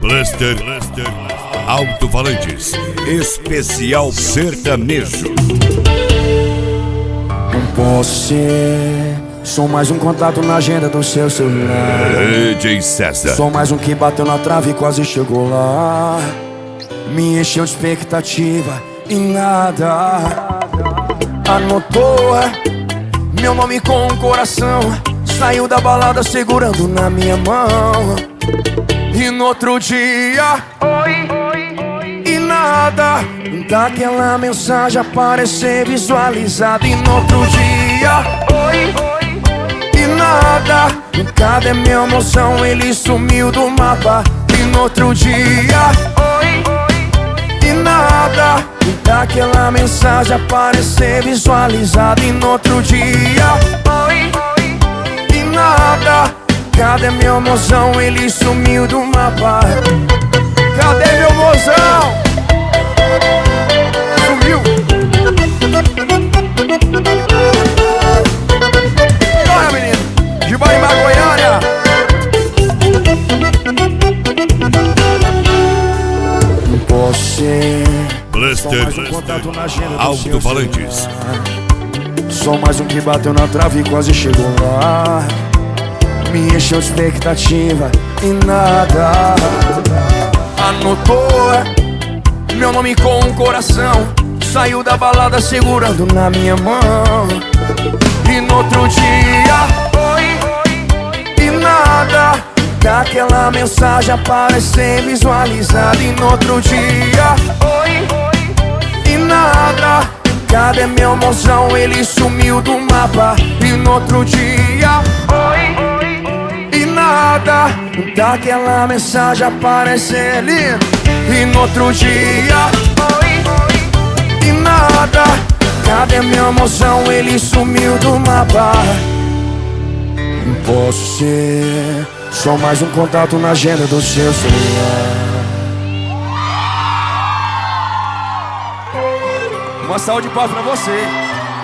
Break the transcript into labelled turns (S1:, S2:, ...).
S1: Blaster Alto-Falantes Especial Sertanejo.
S2: Não posso ser, sou mais um contato na agenda do seu celular.
S1: DJ César.
S2: Sou mais um que bateu na trave e quase chegou lá. Me encheu de expectativa e nada. Anotou meu nome com um coração. Saiu da balada segurando na minha mão. E no outro dia, oi, e nada. Daquela mensagem aparecer visualizada. E no outro dia, oi, e nada. Cadê meu emoção? Ele sumiu do mapa. E no outro dia, oi, e nada. Daquela mensagem aparecer visualizada. E no outro dia, oi, e nada. Cadê meu mozão? Ele sumiu do mapa. Cadê meu mozão? Sumiu. Olha, menino, de Barimbá, Goiânia. Não posso ser
S1: Blaster Alto-Falantes.
S2: Sou mais um que bateu na trave e quase chegou lá. Me encheu de expectativa e nada. Anotou meu nome com um coração. Saiu da balada segurando na minha mão. E no outro dia, oi, e nada. Daquela mensagem aparecer visualizada. E no outro dia, oi, e nada. Cadê meu mozão? Ele sumiu do mapa. E no outro dia, oi, e nada. Daquela mensagem aparecer lindo. E no outro dia, oi, e nada. Cadê meu mozão? Ele sumiu do mapa. Não posso ser, só mais um contato na agenda do seu celular. Uma salva de palmas pra você.